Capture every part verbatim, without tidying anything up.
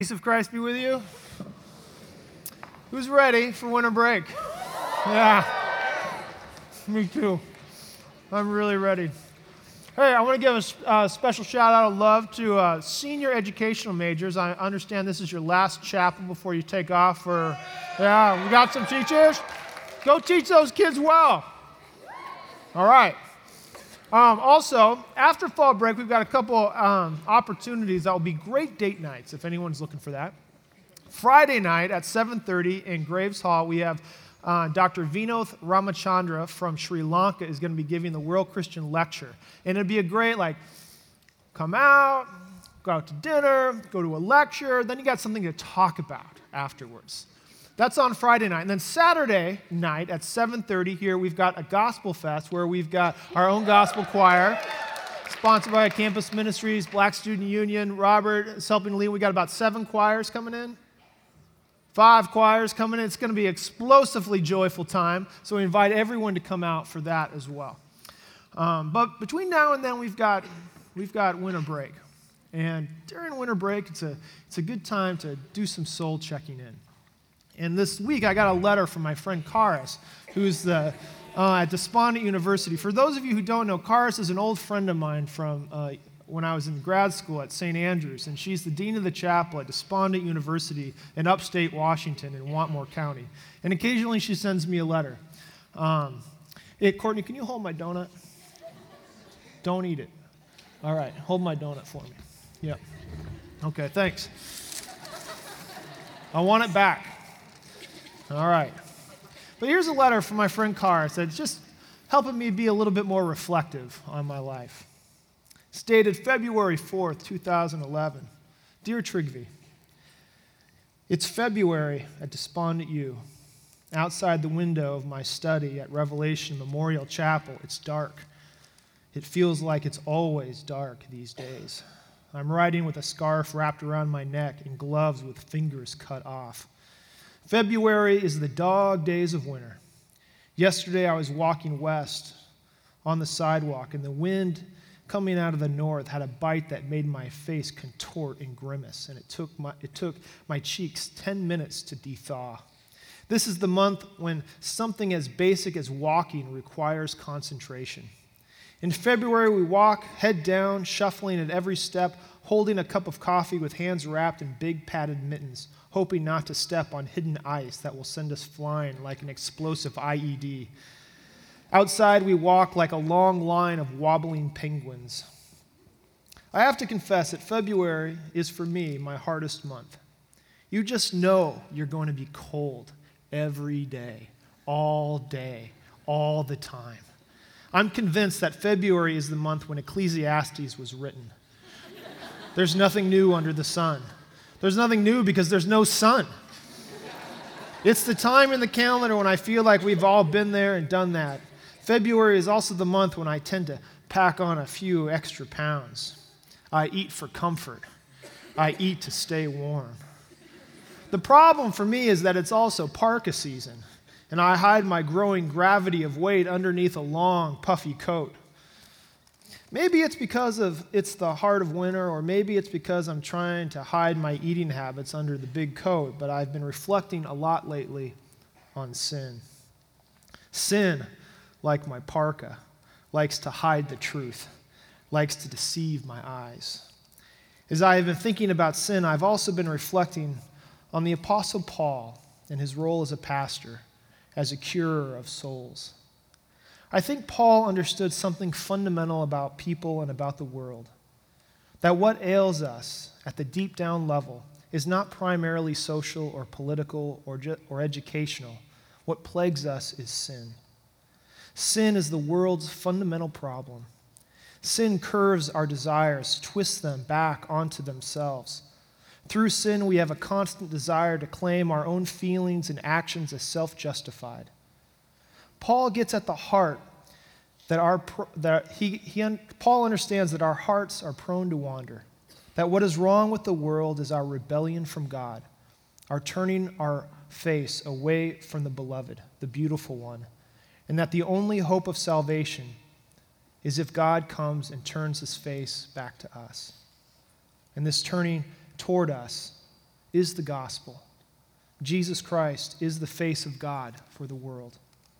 Peace of Christ be with you. Who's ready for winter break? Yeah, me too. I'm really ready. Hey, I want to give a uh, special shout out of love to uh, senior educational majors. I understand this is your last chapel before you take off for, yeah, we got some teachers. Go teach those kids well. All right. Um, also, after fall break, we've got a couple um, opportunities that will be great date nights, if anyone's looking for that. Friday night at seven thirty in Graves Hall, we have uh, Doctor Vinoth Ramachandra from Sri Lanka is going to be giving the World Christian Lecture. And it'll be a great, like, come out, go out to dinner, go to a lecture, then you got something to talk about afterwards. That's on Friday night. And then Saturday night at seven thirty here, we've got a gospel fest where we've got our own gospel choir, sponsored by Campus Ministries, Black Student Union. Robert is helping lead. We got about seven choirs coming in. Five choirs coming in. It's going to be an explosively joyful time. So we invite everyone to come out for that as well. Um, but between now and then, we've got we've got winter break. And during winter break, it's a it's a good time to do some soul checking in. And this week, I got a letter from my friend Karis, who's the, uh, at Despondent University. For those of you who don't know, Karis is an old friend of mine from uh, when I was in grad school at Saint Andrews, and she's the dean of the chapel at Despondent University in upstate Washington in Wantmore County. And occasionally, she sends me a letter. Um, hey, Courtney, can you hold my donut? Don't eat it. All right, hold my donut for me. Yep. Okay, thanks. I want it back. All right. But here's a letter from my friend Karis that's just helping me be a little bit more reflective on my life. It's dated February fourth, two thousand eleven. Dear Trigvi, it's February at Despondent U. Outside the window of my study at Revelation Memorial Chapel, it's dark. It feels like it's always dark these days. I'm writing with a scarf wrapped around my neck and gloves with fingers cut off. February is the dog days of winter. Yesterday I was walking west on the sidewalk, and the wind coming out of the north had a bite that made my face contort and grimace, and it took my, it took my cheeks ten minutes to de-thaw. This is the month when something as basic as walking requires concentration. In February, we walk, head down, shuffling at every step, holding a cup of coffee with hands wrapped in big padded mittens, hoping not to step on hidden ice that will send us flying like an explosive I E D. Outside, we walk like a long line of wobbling penguins. I have to confess that February is, for me, my hardest month. You just know you're going to be cold every day, all day, all the time. I'm convinced that February is the month when Ecclesiastes was written. There's nothing new under the sun. There's nothing new because there's no sun. It's the time in the calendar when I feel like we've all been there and done that. February is also the month when I tend to pack on a few extra pounds. I eat for comfort. I eat to stay warm. The problem for me is that it's also parka season, and I hide my growing gravity of weight underneath a long, puffy coat. Maybe it's because of it's the heart of winter, or maybe it's because I'm trying to hide my eating habits under the big coat, but I've been reflecting a lot lately on sin. Sin, like my parka, likes to hide the truth, likes to deceive my eyes. As I have been thinking about sin, I've also been reflecting on the Apostle Paul and his role as a pastor, as a curer of souls. I think Paul understood something fundamental about people and about the world, that what ails us at the deep down level is not primarily social or political or, ju- or educational. What plagues us is sin. Sin is the world's fundamental problem. Sin curves our desires, twists them back onto themselves. Through sin, we have a constant desire to claim our own feelings and actions as self-justified. Paul gets at the heart that our that he, he Paul understands that our hearts are prone to wander, that what is wrong with the world is our rebellion from God, our turning our face away from the beloved, the beautiful one, and that the only hope of salvation is if God comes and turns his face back to us. And this turning toward us is the gospel. Jesus Christ is the face of God for the world.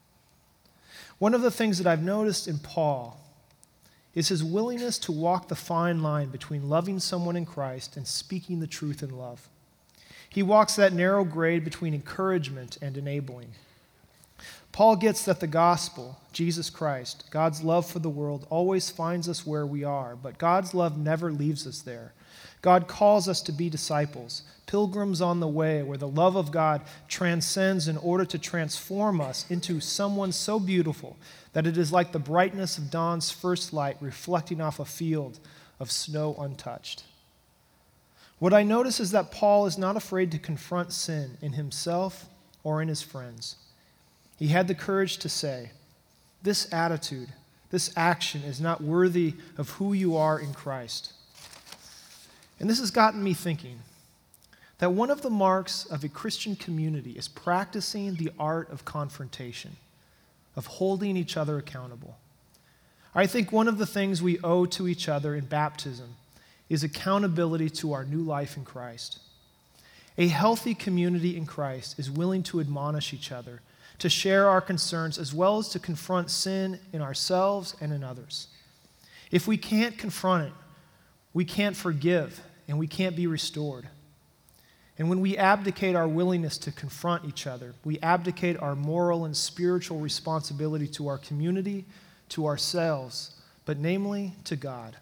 One of the things that I've noticed in Paul is his willingness to walk the fine line between loving someone in Christ and speaking the truth in love. He walks that narrow grade between encouragement and enabling. Paul gets that the gospel, Jesus Christ, God's love for the world, always finds us where we are, but God's love never leaves us there. God calls us to be disciples, pilgrims on the way where the love of God transcends in order to transform us into someone so beautiful that it is like the brightness of dawn's first light reflecting off a field of snow untouched. What I notice is that Paul is not afraid to confront sin in himself or in his friends. He had the courage to say, this attitude, this action is not worthy of who you are in Christ. And this has gotten me thinking that one of the marks of a Christian community is practicing the art of confrontation, of holding each other accountable. I think one of the things we owe to each other in baptism is accountability to our new life in Christ. A healthy community in Christ is willing to admonish each other, to share our concerns, as well as to confront sin in ourselves and in others. If we can't confront it, we can't forgive, and we can't be restored. And when we abdicate our willingness to confront each other, we abdicate our moral and spiritual responsibility to our community, to ourselves, but namely to God.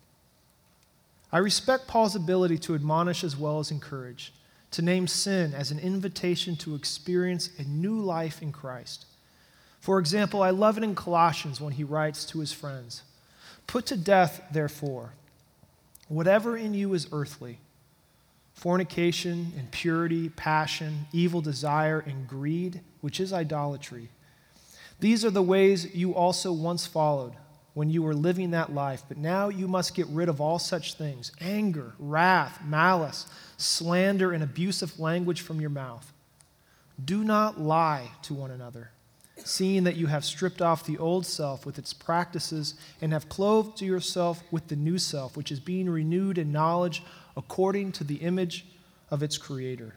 I respect Paul's ability to admonish as well as encourage, to name sin as an invitation to experience a new life in Christ. For example, I love it in Colossians when he writes to his friends, "Put to death, therefore, whatever in you is earthly, fornication, impurity, passion, evil desire, and greed, which is idolatry. These are the ways you also once followed when you were living that life, but now you must get rid of all such things: anger, wrath, malice, slander, and abusive language from your mouth. Do not lie to one another, seeing that you have stripped off the old self with its practices and have clothed yourself with the new self, which is being renewed in knowledge according to the image of its creator."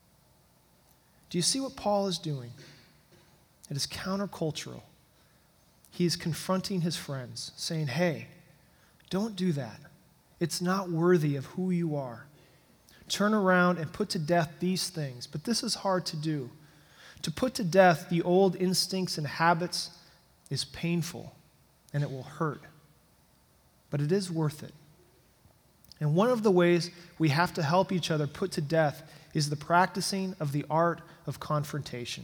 Do you see what Paul is doing? It is countercultural. He is confronting his friends, saying, hey, don't do that. It's not worthy of who you are. Turn around and put to death these things. But this is hard to do. To put to death the old instincts and habits is painful, and it will hurt. But it is worth it. And one of the ways we have to help each other put to death is the practicing of the art of confrontation.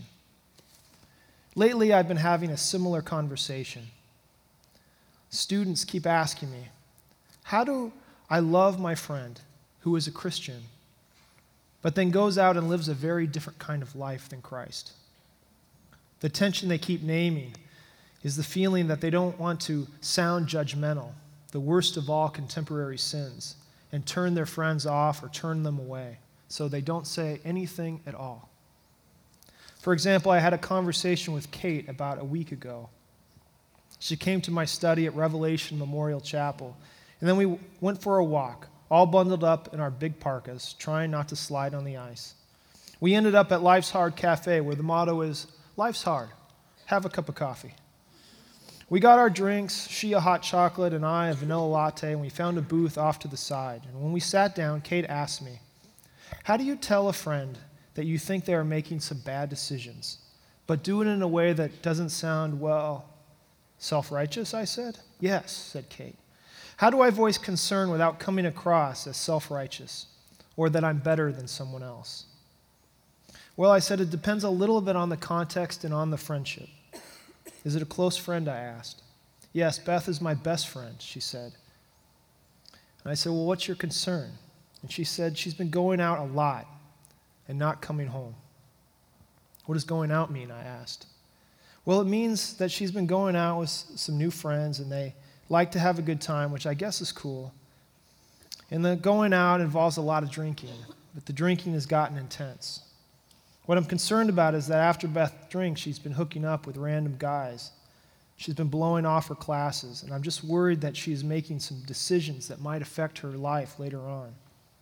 Lately, I've been having a similar conversation. Students keep asking me, how do I love my friend who is a Christian, but then goes out and lives a very different kind of life than Christ? The tension they keep naming is the feeling that they don't want to sound judgmental, the worst of all contemporary sins, and turn their friends off or turn them away, so they don't say anything at all. For example, I had a conversation with Kate about a week ago. She came to my study at Revelation Memorial Chapel, and then we went for a walk, all bundled up in our big parkas, trying not to slide on the ice. We ended up at Life's Hard Cafe, where the motto is, life's hard, have a cup of coffee. We got our drinks, she a hot chocolate and I a vanilla latte, and we found a booth off to the side. And when we sat down, Kate asked me, how do you tell a friend that you think they are making some bad decisions, but do it in a way that doesn't sound, well, self-righteous, I said? Yes, said Kate. How do I voice concern without coming across as self-righteous or that I'm better than someone else? Well, I said, it depends a little bit on the context and on the friendship. Is it a close friend, I asked. Yes, Beth is my best friend, she said. And I said, well, what's your concern? And she said, she's been going out a lot and not coming home. What does going out mean, I asked. Well, it means that she's been going out with some new friends and they like to have a good time, which I guess is cool. And the going out involves a lot of drinking, but the drinking has gotten intense. What I'm concerned about is that after Beth drinks, she's been hooking up with random guys. She's been blowing off her classes, and I'm just worried that she's making some decisions that might affect her life later on.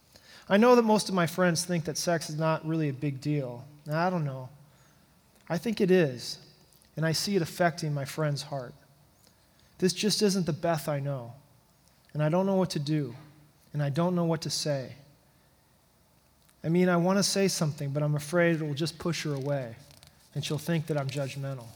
I know that most of my friends think that sex is not really a big deal. Now, I don't know. I think it is, and I see it affecting my friend's heart. This just isn't the Beth I know, and I don't know what to do, and I don't know what to say. I mean, I want to say something, but I'm afraid it will just push her away, and she'll think that I'm judgmental.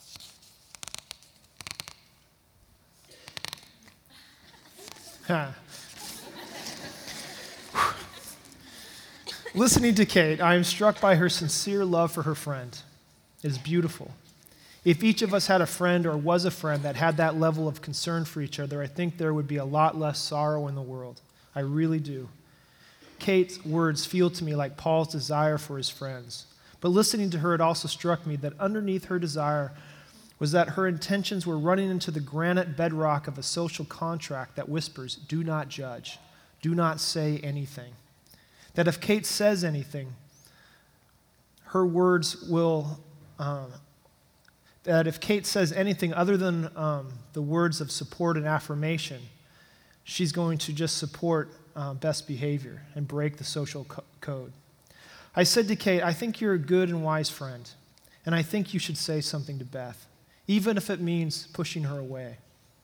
Listening to Kate, I am struck by her sincere love for her friend. It is beautiful. If each of us had a friend or was a friend that had that level of concern for each other, I think there would be a lot less sorrow in the world. I really do. Kate's words feel to me like Paul's desire for his friends. But listening to her, it also struck me that underneath her desire was that her intentions were running into the granite bedrock of a social contract that whispers, do not judge, do not say anything. That if Kate says anything, her words will, um, that if Kate says anything other than um, the words of support and affirmation, she's going to just support uh, best behavior and break the social co- code. I said to Kate, I think you're a good and wise friend, and I think you should say something to Beth, even if it means pushing her away.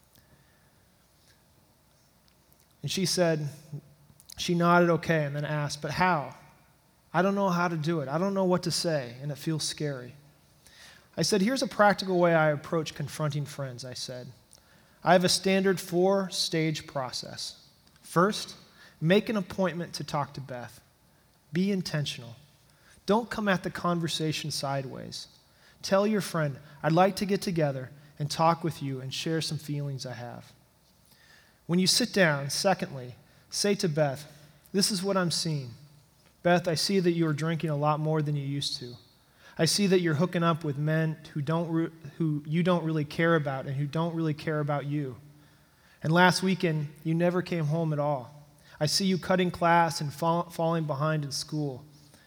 And she said, she nodded okay and then asked, but how? I don't know how to do it. I don't know what to say, and it feels scary. I said, here's a practical way I approach confronting friends, I said. I have a standard four-stage process. First, make an appointment to talk to Beth. Be intentional. Don't come at the conversation sideways. Tell your friend, I'd like to get together and talk with you and share some feelings I have. When you sit down, secondly, say to Beth, this is what I'm seeing. Beth, I see that you are drinking a lot more than you used to. I see that you're hooking up with men who don't re- who you don't really care about and who don't really care about you. And last weekend, you never came home at all. I see you cutting class and fall, falling behind in school.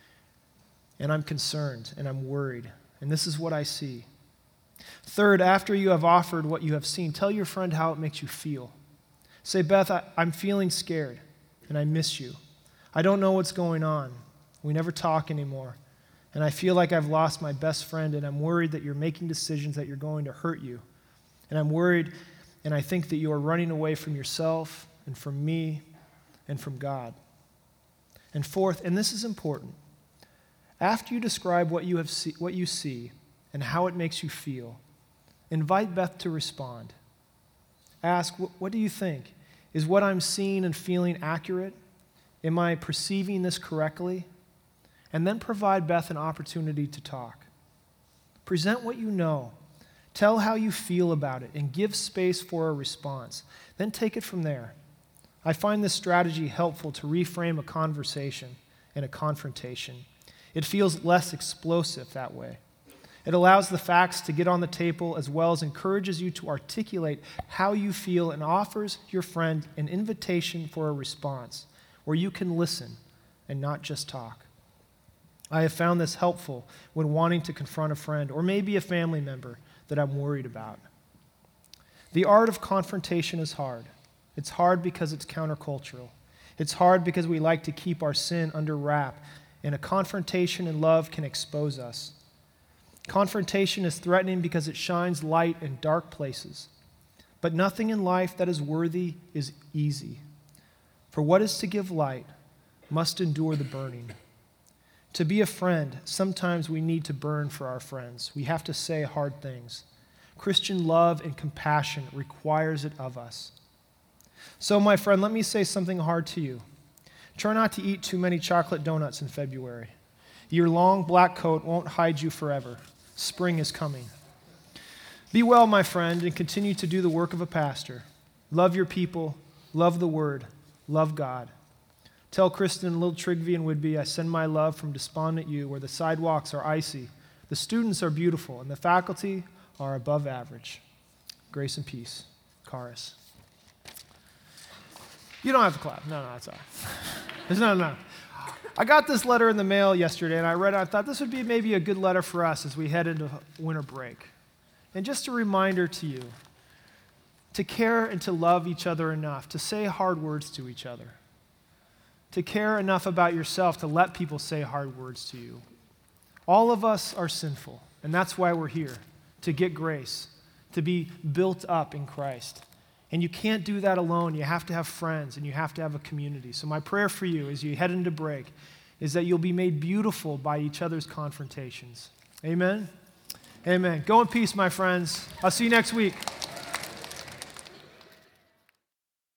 And I'm concerned and I'm worried. And this is what I see. Third, after you have offered what you have seen, tell your friend how it makes you feel. Say, Beth, I, I'm feeling scared and I miss you. I don't know what's going on. We never talk anymore. And I feel like I've lost my best friend, and I'm worried that you're making decisions that you're going to hurt you. And I'm worried, and I think that you are running away from yourself and from me and from God. And fourth, and this is important, after you describe what you have see, what you see and how it makes you feel, invite Beth to respond. Ask, what do you think? Is what I'm seeing and feeling accurate? Am I perceiving this correctly? And then provide Beth an opportunity to talk. Present what you know. Tell how you feel about it and give space for a response. Then take it from there. I find this strategy helpful to reframe a conversation and a confrontation. It feels less explosive that way. It allows the facts to get on the table as well as encourages you to articulate how you feel and offers your friend an invitation for a response where you can listen and not just talk. I have found this helpful when wanting to confront a friend or maybe a family member that I'm worried about. The art of confrontation is hard. It's hard because it's countercultural. It's hard because we like to keep our sin under wrap, and a confrontation in love can expose us. Confrontation is threatening because it shines light in dark places. But nothing in life that is worthy is easy. For what is to give light must endure the burning. To be a friend, sometimes we need to burn for our friends. We have to say hard things. Christian love and compassion requires it of us. So, my friend, let me say something hard to you. Try not to eat too many chocolate donuts in February. Your long black coat won't hide you forever. Spring is coming. Be well, my friend, and continue to do the work of a pastor. Love your people, love the word, love God. Tell Kristen and little Trigby and Whidbey, I send my love from Despondent U, where the sidewalks are icy, the students are beautiful, and the faculty are above average. Grace and peace. Chorus. You don't have to clap. No, no, that's all right. No, no. I got this letter in the mail yesterday, and I read it. I thought this would be maybe a good letter for us as we head into winter break. And just a reminder to you to care and to love each other enough, to say hard words to each other, to care enough about yourself to let people say hard words to you. All of us are sinful, and that's why we're here, to get grace, to be built up in Christ. And you can't do that alone. You have to have friends, and you have to have a community. So my prayer for you as you head into break is that you'll be made beautiful by each other's confrontations. Amen? Amen. Go in peace, my friends. I'll see you next week.